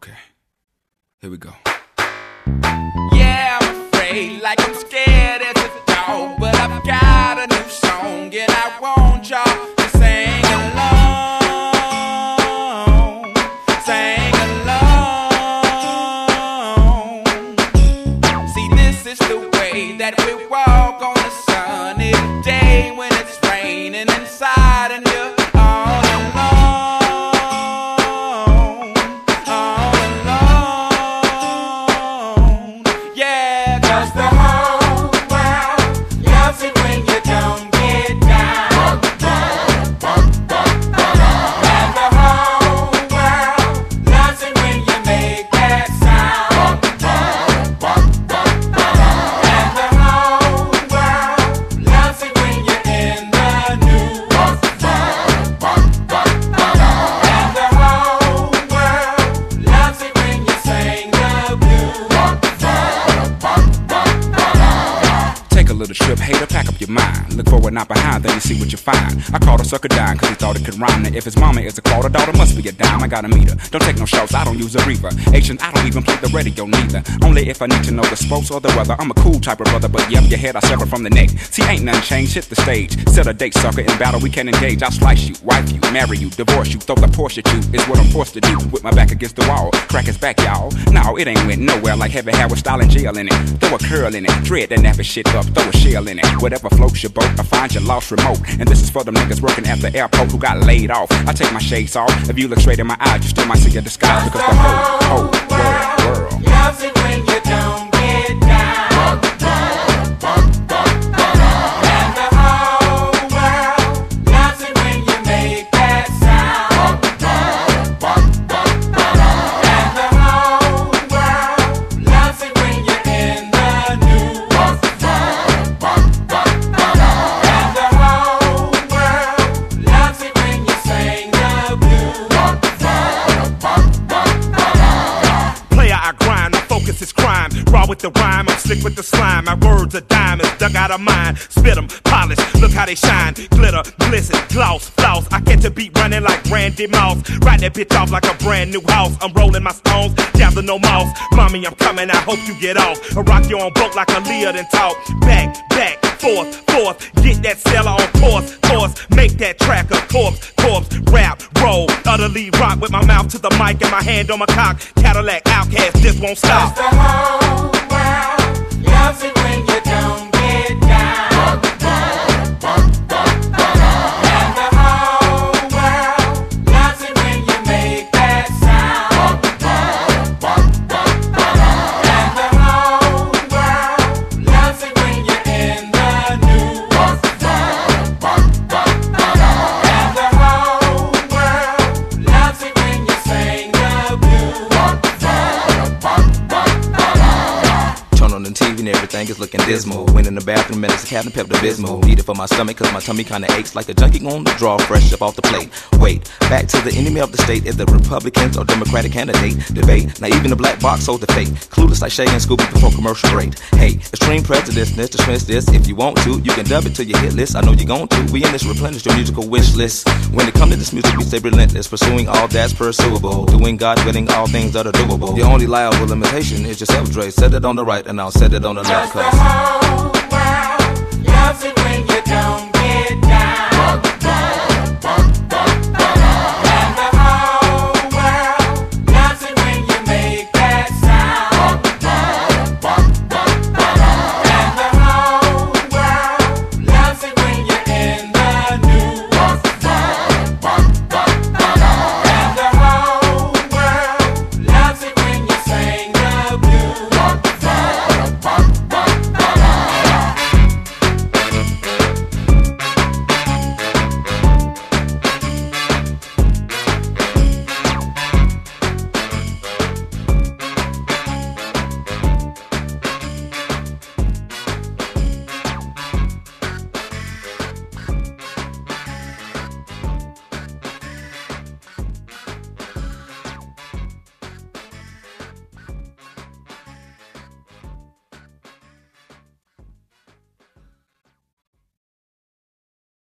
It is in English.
Okay, here we go. Yeah, I'm afraid, like I'm scared as a dog, but I've got a new song and I want y'all to sing along, sing along. See, this is the way that we walk on a sunny day when it's raining inside and you're all alone, all alone. Yeah, 'cause the whole world loves it when you don't get down. And the whole world loves it when you make that sound. And the whole world loves it when you're in the news. And the whole world loves it when you sing the blues. Take a little trip, hater, pack up your mind. Look forward, not behind, then you see what you find. I called a sucker dime, cause he thought it could rhyme. Now if his mama is a quarter, daughter must be a dime. I got a meter, don't take no shots, I don't use a reaver. Asian, I don't even play the radio neither. Only if I need to know the sports or the weather. I'm a cool type of brother, but yep, your head I sever from the neck. See, ain't nothing changed, hit the stage. Set a date, sucker, in battle we can engage. I'll slice you, wife you, marry you, divorce you, throw the Porsche at you. It's what I'm forced to do, with my back against the wall. Crack his back, y'all. No, it ain't went nowhere like heavy hair with style and jail in it. Throw a curl in it, dread that nappy shit up, throw a shell in it. Whatever floats your boat, I find your lost remote. And this is for them niggas working at the airport who got laid off. I take my shades off, if you look straight in my eyes, you still might see a disguise. Because the whole world loves it when you don't get down. And the whole world loves it when you make that sound. And the whole world loves it when you're in the news. And the whole world loves it when you sing the blues. Player, I grind, my focus is crime. Raw with the rhyme, I'm slick with the slime. My words are diamonds, dug out of mine. Spit them, polish, look how they shine. Glitter, glisten, gloss, floss. I catch a beat running like Randy Moss. Ride that bitch off like a brand new house. I'm rolling my stones, gather no mouse. Mommy, I'm coming, I hope you get off. I rock you on boat like a Leah and talk. Back, forth, get that seller on course. Make that track a corpse, rap, roll, utterly rock with my mouth to the mic and my hand on my cock. Cadillac outcast just won't stop. The whole world loves it when you don't get down. And the whole world loves it when you make that sound. And the whole world loves it when you're in the news. And the whole world loves it when you sing the blues. Turn on the TV and everything is looking dismal. Went in the bathroom and it's a Captain Pepto-Bismol. Need it for my stomach cause my tummy kinda aches like a junkie on the draw fresh up off the plate. Wait, back to the enemy of the state is the Republicans or Democratic candidate debate. Now even the black box sold the fake. Clueless like Shay and Scooby before commercial break. Hey, extreme prejudice, to twist this. If you want to, you can dub it to your hit list. I know you're going to. We in this replenish your musical wish list. When it comes to this music, we stay relentless. Pursuing all that's pursuable. Doing God willing all things that are doable. The only liable limitation is yourself, Dre. Set it on the right and I'll set it on the left. The whole world loves it when you don't